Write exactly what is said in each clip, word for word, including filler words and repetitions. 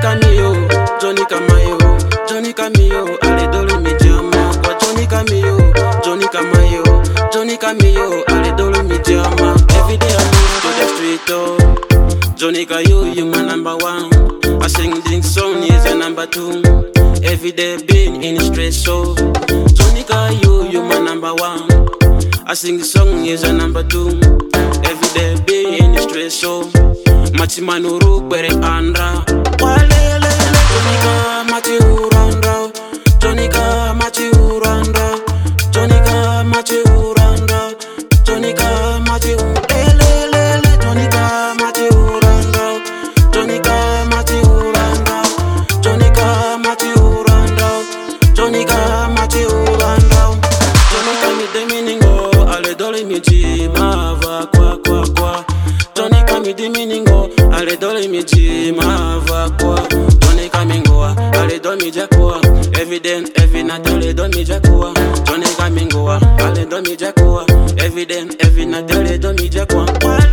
Camillo, Johnny Camayo, Johnny Camillo, allez dans le médiama. Quoi Johnny Camillo, Johnny Camayo, Johnny Camillo, allez dans le médiama. Every day I move to the street, oh. Johnny Cayo, you my number one. I sing this song, is a number two. Every day been in the street, so Johnny Cayo, you my number one. I sing the song, is a number two. Every day been in the street, so Machimanuru, Bere Andra. Walele, Johnny Machi Uranda, Johnny Machi Uranda, Johnny Machi Uranda, Johnny Machi Uranda, Johnny Machi Uranda, Johnny Machi Uranda, Johnny Machi Uranda, Johnny Machi Uranda. Johnny Kami de Miningo, ale dole mi ji ma va kwa kwa kwa. Johnny Kami de Miningo, ale dole mi ji ma va kwa. Johnny Kamingo, ale dole mi jakwa. Every day, every night, ale dole mi jakwa. Johnny Kamingo, ale dole mi jakwa. Every day, every night, ale dole mi jakwa.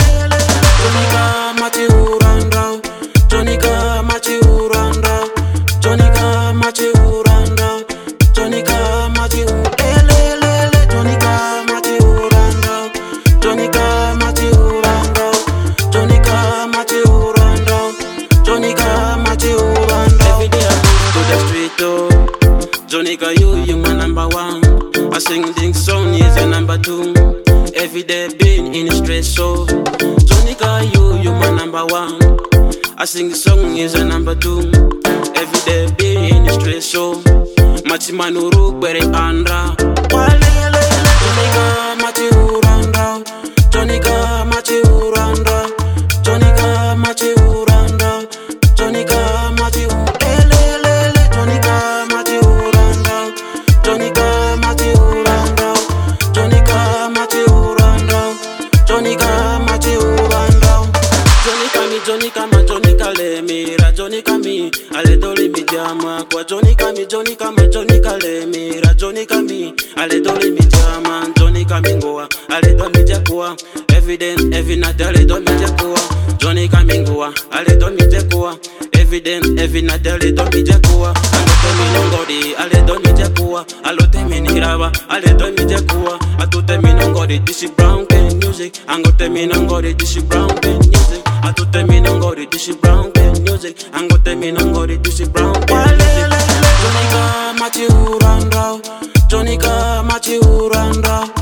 Johnny Machi Uranda, Johnny Machi Uranda, Johnny Machi Uranda, Johnny Machi Uranda, Johnny Machi Uranda, Johnny Machi Uranda, Johnny Machi Uranda, Johnny Machi Uranda. Every day I move to the street, oh. Johnny Cayo, you my number one. I sing this song, is a number two. Every day been in the street, so Johnny Cayo, you my number one. I sing the song, is a number two. Every day been in the street, so Machimanuru, Bere Andra. Walele, Johnny Machi Uranda, Johnny Machi Uranda, Johnny Machi Uranda, Johnny Machi Uranda, Johnny Machi Uranda, Johnny Machi Uranda, Johnny Machi Uranda, Johnny Machi Uranda. Johnny Kami, Johnny Kama, Johnny Kale Mira, Johnny Kami, ale dole mi jama. Kwa Johnny Kami, Johnny Kama, Johnny Kale Mira, Johnny Kami, ale dole mi jama. Johnny Kamingo, ale dole mi jakwa. Every day, every night, ale dole mi jakwa. Johnny Kamingo, ale dole mi jakwa. Every day, every night, ale dole mi jakwa. Alote mi nongodi, ale dole mi jakwa. Alote mi niraba, ale dole mi jakwa. Atote mi nongodi, this is brown pen music. Angote mi nongodi, this is brown pen music. Atote mi nongodi, this is brown pen music. Angote mi nongodi, this is brown pen music. Johnny Machi Uranda, Johnny Machi Uranda.